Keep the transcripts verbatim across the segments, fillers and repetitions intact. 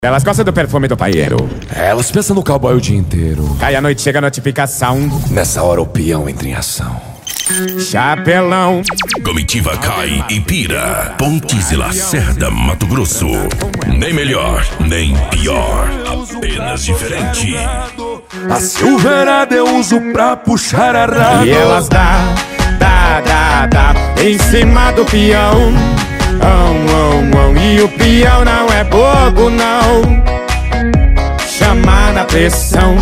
Elas gostam do perfume do paieiro. Elas pensam no cowboy o dia inteiro. Cai a noite, chega a notificação. Nessa hora o peão entra em ação. Chapelão. Comitiva cai e pira. Pontes e Lacerda, Mato Grosso. Nem melhor, nem pior. Apenas diferente. A silverada eu uso pra puxar a raba. E elas dá, dá, dá, dá em cima do peão. Oh, oh, oh. E o peão não é bobo, não. Chama na pressão.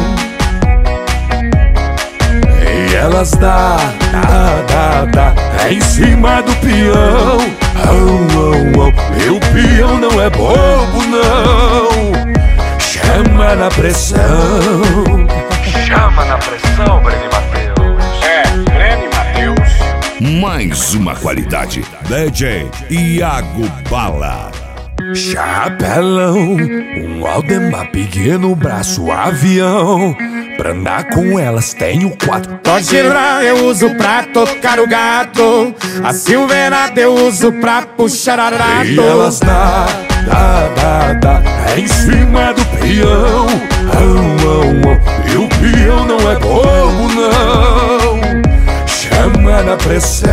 E elas dá, dá, dá, dá é em cima do peão. Oh, oh, oh. E o peão não é bobo, não. Chama na pressão. Chama na pressão, Breno Matheus. É, Breno Matheus. Mais uma qualidade. D J Iago Bala. Chapelão, um Aldemar pequeno, braço avião. Pra andar com elas tenho quatro. Tojira eu uso pra tocar o gato. A silverada eu uso pra puxar arato. E elas dá, dá, dá, dá é em cima do peão. Oh, oh, oh. E o peão não é bobo, não. Chama na pressão.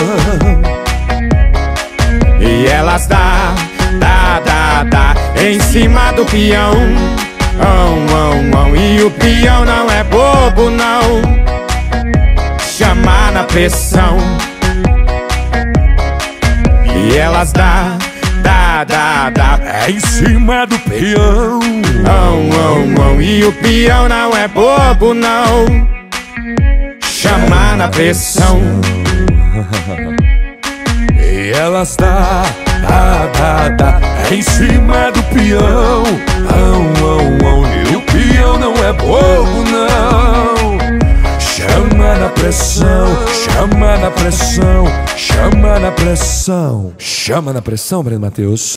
E elas dá, dá, dá, dá em cima do peão. Oh, oh, oh. E o peão não é bobo, não. Chama na pressão. E elas dá, dá, dá, dá é em cima do peão. Oh, oh, oh. E o peão não é bobo, não. Chama na pressão. E elas dá, dá, dá, dá é em cima do peão. Oh, oh, oh. E o peão não é bobo, não. Chama na pressão, chama na pressão, chama na pressão. Chama na pressão, Breno Matheus.